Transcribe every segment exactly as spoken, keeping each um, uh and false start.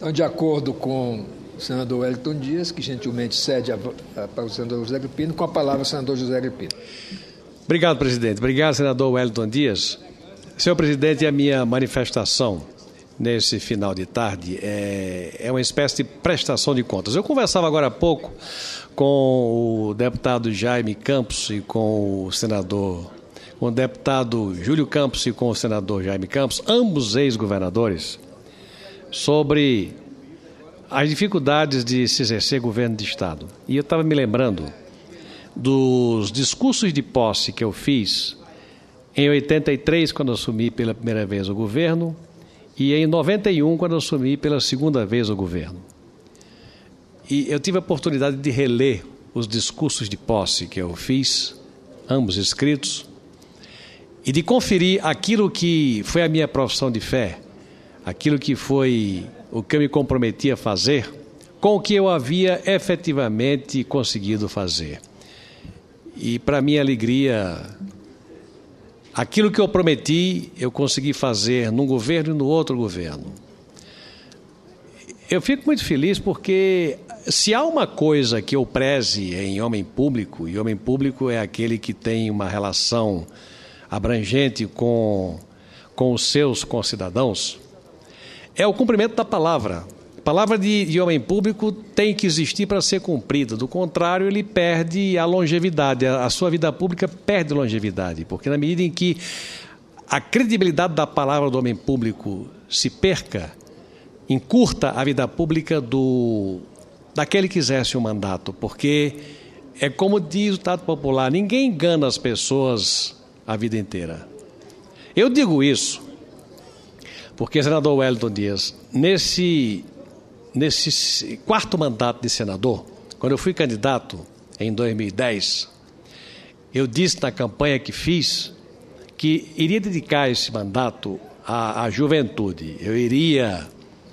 Então, de acordo com o senador Wellington Dias, que gentilmente cede a, a, para o senador José Agripino, com a palavra o senador José Agripino. Obrigado, presidente. Obrigado, senador Wellington Dias. Senhor presidente, a minha manifestação nesse final de tarde é, é uma espécie de prestação de contas. Eu conversava agora há pouco com o deputado Jaime Campos e com o senador, com o deputado Júlio Campos e com o senador Jaime Campos, ambos ex-governadores, sobre as dificuldades de se exercer governo de Estado. E eu estava me lembrando dos discursos de posse que eu fiz em oitenta e três, quando assumi pela primeira vez o governo, e em noventa e um, quando assumi pela segunda vez o governo. E eu tive a oportunidade de reler os discursos de posse que eu fiz, ambos escritos, e de conferir aquilo que foi a minha profissão de fé, aquilo que foi o que eu me comprometi a fazer, com o que eu havia efetivamente conseguido fazer. E, para minha alegria, aquilo que eu prometi, eu consegui fazer num governo e no outro governo. Eu fico muito feliz porque, se há uma coisa que eu preze em homem público, e homem público é aquele que tem uma relação abrangente com, com os seus concidadãos, é o cumprimento da palavra. A palavra de, de homem público tem que existir para ser cumprida. Do contrário, ele perde a longevidade. A, a sua vida pública perde longevidade, porque na medida em que a credibilidade da palavra do homem público se perca, encurta a vida pública do, daquele que exerce o mandato, porque é como diz o ditado popular, ninguém engana as pessoas a vida inteira. Eu digo isso porque, senador Wellington Dias, nesse, nesse quarto mandato de senador, quando eu fui candidato em dois mil e dez, eu disse na campanha que fiz que iria dedicar esse mandato à, à juventude. Eu iria,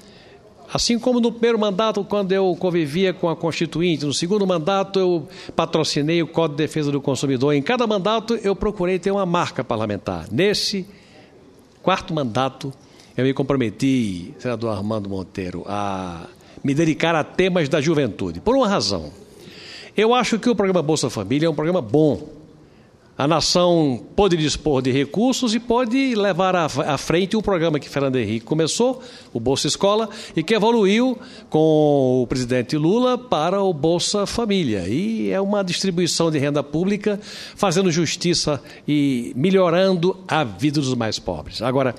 assim como no primeiro mandato, quando eu convivia com a Constituinte, no segundo mandato eu patrocinei o Código de Defesa do Consumidor. Em cada mandato eu procurei ter uma marca parlamentar. Nesse quarto mandato, eu me comprometi, senador Armando Monteiro, a me dedicar a temas da juventude, por uma razão. Eu acho que o programa Bolsa Família é um programa bom. A nação pode dispor de recursos e pode levar à, à frente o programa que Fernando Henrique começou, o Bolsa Escola, e que evoluiu com o presidente Lula para o Bolsa Família. E é uma distribuição de renda pública, fazendo justiça e melhorando a vida dos mais pobres. Agora,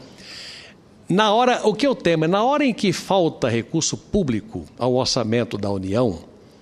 na hora, o que eu temo é, na hora em que falta recurso público ao orçamento da União,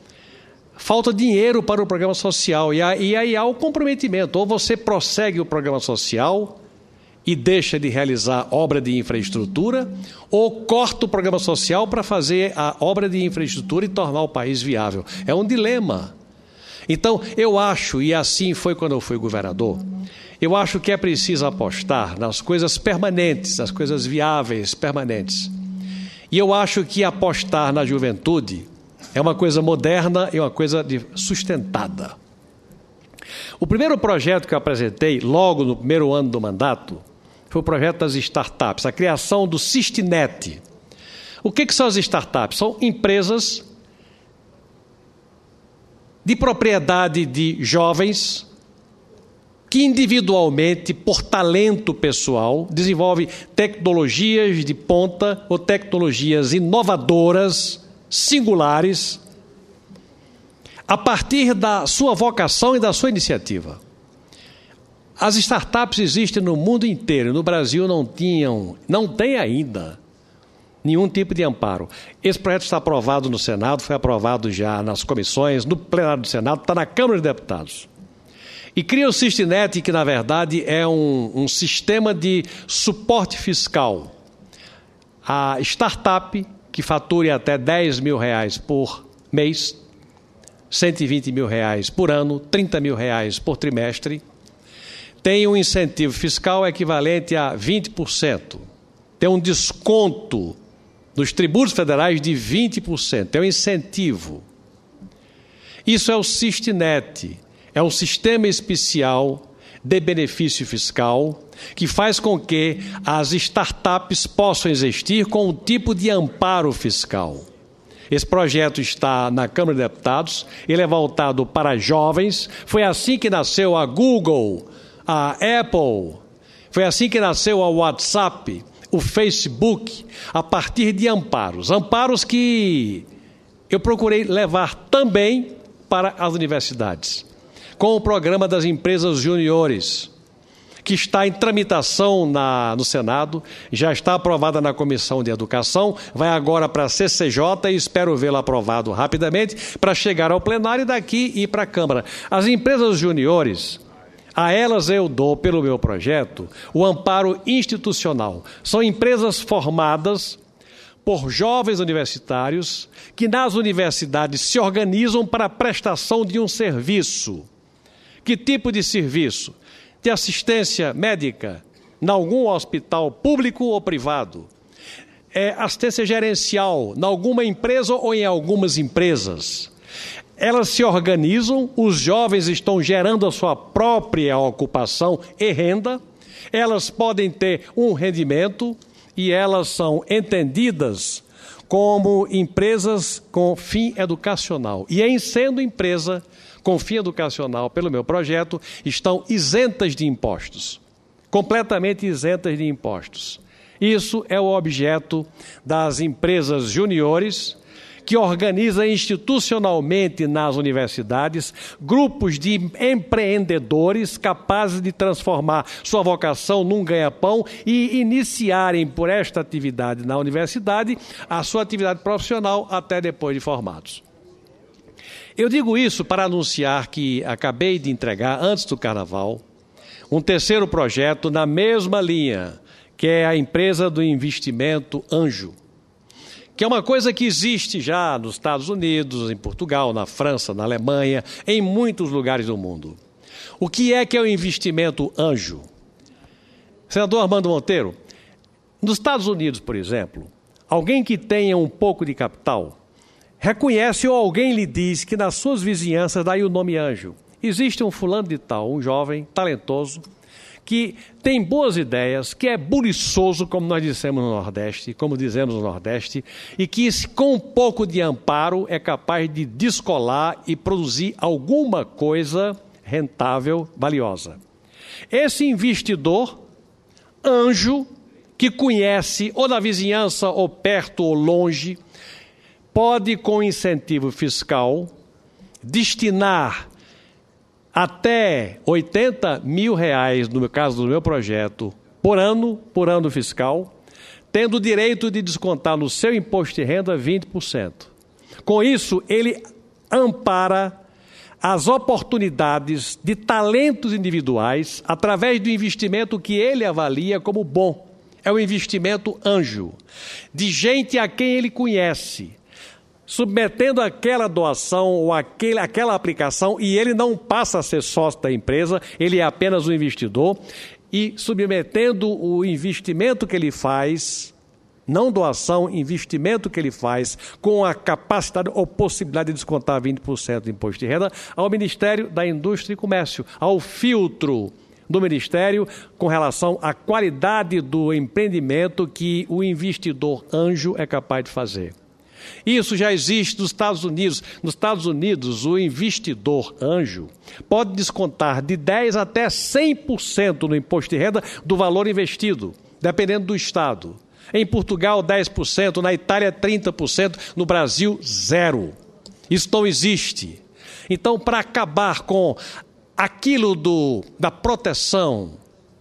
falta dinheiro para o programa social, e aí há o comprometimento. Ou você prossegue o programa social e deixa de realizar obra de infraestrutura, ou corta o programa social para fazer a obra de infraestrutura e tornar o país viável. É um dilema. Então, eu acho, e assim foi quando eu fui governador, eu acho que é preciso apostar nas coisas permanentes, nas coisas viáveis, permanentes. E eu acho que apostar na juventude é uma coisa moderna e uma coisa de, sustentada. O primeiro projeto que eu apresentei, logo no primeiro ano do mandato, foi o projeto das startups, a criação do Sistnet. O que, que são as startups? São empresas de propriedade de jovens que individualmente, por talento pessoal, desenvolvem tecnologias de ponta ou tecnologias inovadoras, singulares, a partir da sua vocação e da sua iniciativa. As startups existem no mundo inteiro. No Brasil não tinham, não tem ainda nenhum tipo de amparo. Esse projeto está aprovado no Senado, foi aprovado já nas comissões, no plenário do Senado, está na Câmara de Deputados. E cria o Sistnet, que na verdade é um, um sistema de suporte fiscal. A startup que fature até dez mil reais por mês, cento e vinte mil reais por ano, trinta mil reais por trimestre, tem um incentivo fiscal equivalente a vinte por cento. Tem um desconto nos tributos federais de vinte por cento. É um incentivo. Isso é o Sistnet. É um sistema especial de benefício fiscal, que faz com que as startups possam existir com um tipo de amparo fiscal. Esse projeto está na Câmara de Deputados, ele é voltado para jovens, foi assim que nasceu a Google, a Apple, foi assim que nasceu a WhatsApp, o Facebook, a partir de amparos. Amparos que eu procurei levar também para as universidades, com o programa das empresas juniores, que está em tramitação na, no Senado, já está aprovada na Comissão de Educação, vai agora para a C C J e espero vê-lo aprovado rapidamente para chegar ao plenário e daqui ir para a Câmara. As empresas juniores, a elas eu dou, pelo meu projeto, o amparo institucional. São empresas formadas por jovens universitários que nas universidades se organizam para a prestação de um serviço. Que tipo de serviço? De assistência médica em algum hospital público ou privado, é assistência gerencial em alguma empresa ou em algumas empresas. Elas se organizam, os jovens estão gerando a sua própria ocupação e renda, elas podem ter um rendimento e elas são entendidas como empresas com fim educacional. E em sendo empresa com fim educacional, pelo meu projeto, estão isentas de impostos, completamente isentas de impostos. Isso é o objeto das empresas juniores, que organizam institucionalmente nas universidades grupos de empreendedores capazes de transformar sua vocação num ganha-pão e iniciarem por esta atividade na universidade a sua atividade profissional até depois de formados. Eu digo isso para anunciar que acabei de entregar, antes do Carnaval, um terceiro projeto na mesma linha, que é a empresa do investimento Anjo, que é uma coisa que existe já nos Estados Unidos, em Portugal, na França, na Alemanha, em muitos lugares do mundo. O que é que é o investimento Anjo? Senador Armando Monteiro, nos Estados Unidos, por exemplo, alguém que tenha um pouco de capital reconhece ou alguém lhe diz que nas suas vizinhanças, daí o nome Anjo, existe um fulano de tal, um jovem, talentoso, que tem boas ideias, que é buliçoso, como nós dissemos no Nordeste, como dizemos no Nordeste, e que com um pouco de amparo é capaz de descolar e produzir alguma coisa rentável, valiosa. Esse investidor, anjo, que conhece ou na vizinhança, ou perto ou longe, pode, com incentivo fiscal, destinar até oitenta mil reais, no caso do meu projeto, por ano, por ano fiscal, tendo o direito de descontar no seu imposto de renda vinte por cento. Com isso, ele ampara as oportunidades de talentos individuais através do investimento que ele avalia como bom. É o investimento anjo, de gente a quem ele conhece, submetendo aquela doação ou aquele, aquela aplicação, e ele não passa a ser sócio da empresa, ele é apenas um investidor, e submetendo o investimento que ele faz, não doação, investimento que ele faz, com a capacidade ou possibilidade de descontar vinte por cento do imposto de renda, ao Ministério da Indústria e Comércio, ao filtro do Ministério com relação à qualidade do empreendimento que o investidor anjo é capaz de fazer. Isso já existe nos Estados Unidos. Nos Estados Unidos, o investidor anjo pode descontar de dez por cento até cem por cento no imposto de renda do valor investido, dependendo do estado. Em Portugal, dez por cento, na Itália, trinta por cento, no Brasil, zero. Isso não existe. Então, para acabar com aquilo do, da proteção,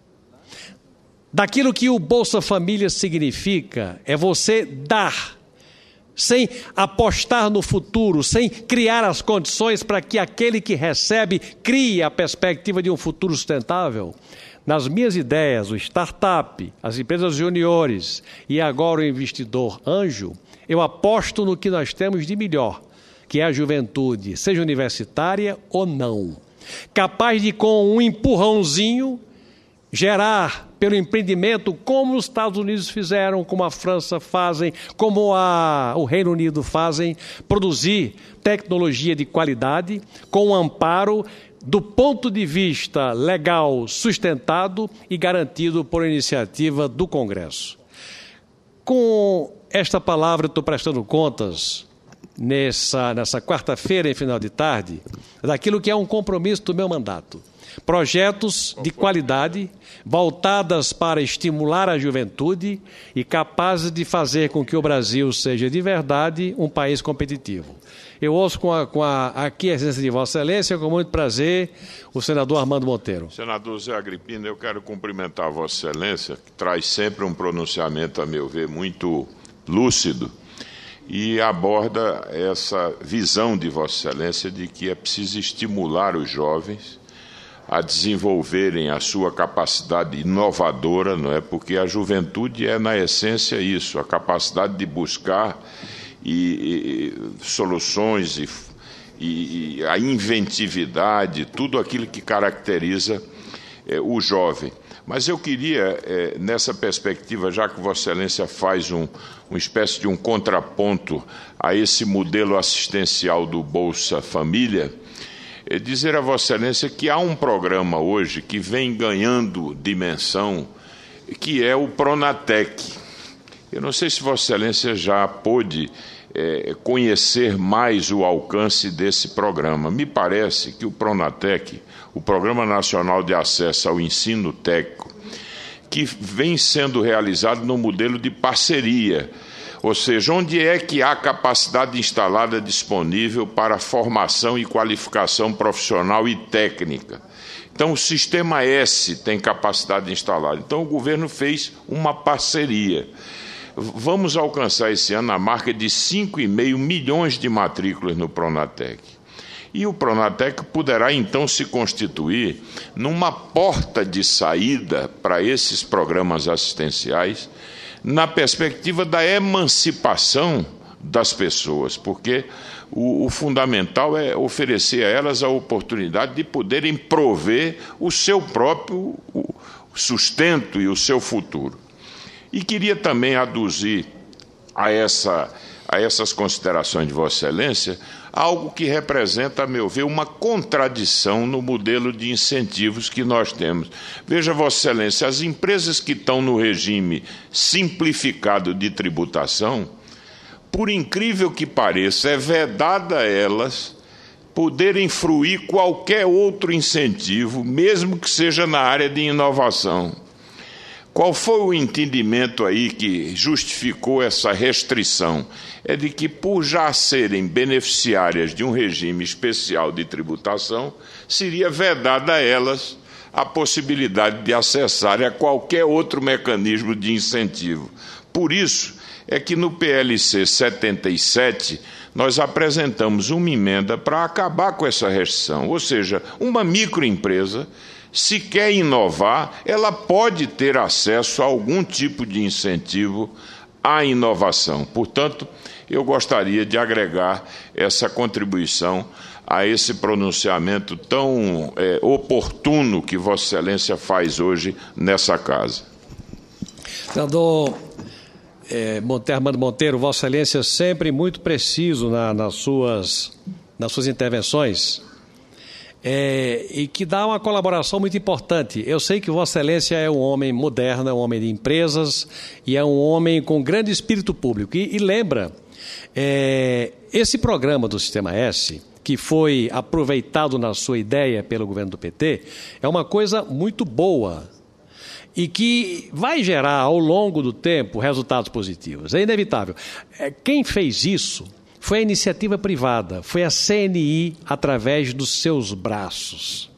daquilo que o Bolsa Família significa, é você dar, sem apostar no futuro, sem criar as condições para que aquele que recebe crie a perspectiva de um futuro sustentável. Nas minhas ideias, o startup, as empresas juniores e agora o investidor anjo, eu aposto no que nós temos de melhor, que é a juventude, seja universitária ou não, capaz de, com um empurrãozinho, gerar pelo empreendimento, como os Estados Unidos fizeram, como a França fazem, como a, o Reino Unido fazem, produzir tecnologia de qualidade com o amparo do ponto de vista legal sustentado e garantido por iniciativa do Congresso. Com esta palavra, estou prestando contas nessa, nessa quarta-feira, em final de tarde, daquilo que é um compromisso do meu mandato. Projetos de qualidade, voltadas para estimular a juventude e capazes de fazer com que o Brasil seja de verdade um país competitivo. Eu ouço com a, com a, aqui a presença de Vossa Excelência, com muito prazer, o senador Armando Monteiro. Senador Zé Agripino, eu quero cumprimentar Vossa Excelência, que traz sempre um pronunciamento, a meu ver, muito lúcido e aborda essa visão de Vossa Excelência de que é preciso estimular os jovens a desenvolverem a sua capacidade inovadora, não é? Porque a juventude é, na essência, isso, a capacidade de buscar e, e, soluções e, e, e a inventividade, tudo aquilo que caracteriza é, o jovem. Mas eu queria, é, nessa perspectiva, já que Vossa Excelência faz um, uma espécie de um contraponto a esse modelo assistencial do Bolsa Família, é dizer a Vossa Excelência que há um programa hoje que vem ganhando dimensão, que é o Pronatec. Eu não sei se Vossa Excelência já pôde é, conhecer mais o alcance desse programa. Me parece que o Pronatec, o Programa Nacional de Acesso ao Ensino Técnico, que vem sendo realizado no modelo de parceria, ou seja, onde é que há capacidade instalada disponível para formação e qualificação profissional e técnica. Então, o Sistema S tem capacidade instalada. Então, o governo fez uma parceria. Vamos alcançar esse ano a marca de cinco vírgula cinco milhões de matrículas no Pronatec. E o Pronatec poderá, então, se constituir numa porta de saída para esses programas assistenciais, na perspectiva da emancipação das pessoas, porque o, o fundamental é oferecer a elas a oportunidade de poderem prover o seu próprio sustento e o seu futuro. E queria também aduzir a, essa, a essas considerações de Vossa Excelência algo que representa, a meu ver, uma contradição no modelo de incentivos que nós temos. Veja, Vossa Excelência, as empresas que estão no regime simplificado de tributação, por incrível que pareça, é vedada a elas poderem fruir qualquer outro incentivo, mesmo que seja na área de inovação. Qual foi o entendimento aí que justificou essa restrição? É de que, por já serem beneficiárias de um regime especial de tributação, seria vedada a elas a possibilidade de acessarem a qualquer outro mecanismo de incentivo. Por isso é que no P L C setenta e sete nós apresentamos uma emenda para acabar com essa restrição, ou seja, uma microempresa, se quer inovar, ela pode ter acesso a algum tipo de incentivo à inovação. Portanto, eu gostaria de agregar essa contribuição a esse pronunciamento tão é, oportuno que Vossa Excelência faz hoje nessa casa. Senador é, Armando Monteiro, Vossa Excelência sempre muito preciso na, nas, suas, nas suas intervenções. É, e que dá uma colaboração muito importante. Eu sei que Vossa Excelência é um homem moderno, é um homem de empresas e é um homem com grande espírito público. E, e lembra, é, esse programa do Sistema S, que foi aproveitado na sua ideia pelo governo do P T, é uma coisa muito boa e que vai gerar ao longo do tempo resultados positivos. É inevitável. É, quem fez isso foi a iniciativa privada, foi a C N I através dos seus braços.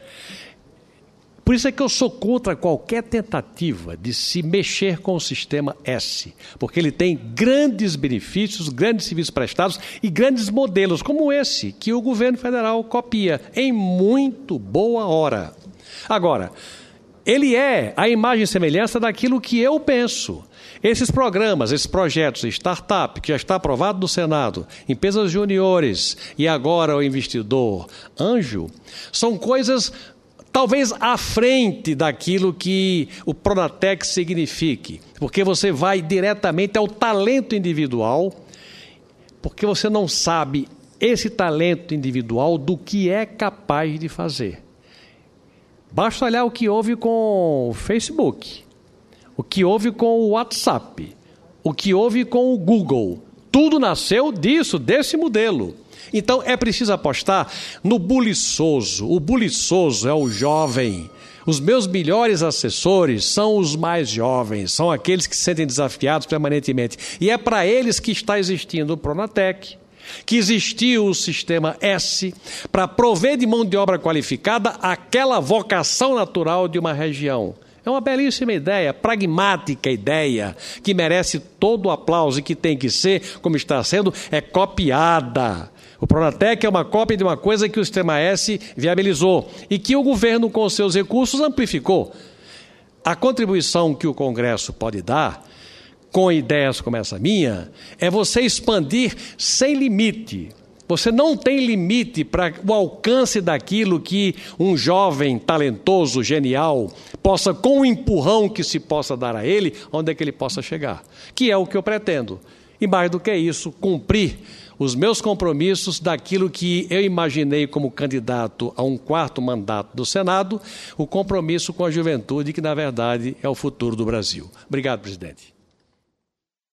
Por isso é que eu sou contra qualquer tentativa de se mexer com o Sistema S, porque ele tem grandes benefícios, grandes serviços prestados e grandes modelos como esse, que o governo federal copia em muito boa hora. Agora, ele é a imagem e semelhança daquilo que eu penso. Esses programas, esses projetos, startup, que já está aprovado no Senado, empresas juniores e agora o investidor anjo, são coisas talvez à frente daquilo que o Pronatec signifique, porque você vai diretamente ao talento individual, porque você não sabe esse talento individual do que é capaz de fazer. Basta olhar o que houve com o Facebook, o que houve com o WhatsApp, o que houve com o Google. Tudo nasceu disso, desse modelo. Então é preciso apostar no buliçoso. O buliçoso é o jovem. Os meus melhores assessores são os mais jovens, são aqueles que se sentem desafiados permanentemente. E é para eles que está existindo o Pronatec, que existiu o Sistema S, para prover de mão de obra qualificada aquela vocação natural de uma região. É uma belíssima ideia, pragmática ideia, que merece todo o aplauso e que tem que ser, como está sendo, é copiada. O Pronatec é uma cópia de uma coisa que o Sistema S viabilizou e que o governo, com seus recursos, amplificou. A contribuição que o Congresso pode dar, com ideias como essa minha, é você expandir sem limite. Você não tem limite para o alcance daquilo que um jovem talentoso, genial, possa, com o empurrão que se possa dar a ele, onde é que ele possa chegar. Que é o que eu pretendo. E mais do que isso, cumprir os meus compromissos daquilo que eu imaginei como candidato a um quarto mandato do Senado, o compromisso com a juventude, que na verdade é o futuro do Brasil. Obrigado, presidente.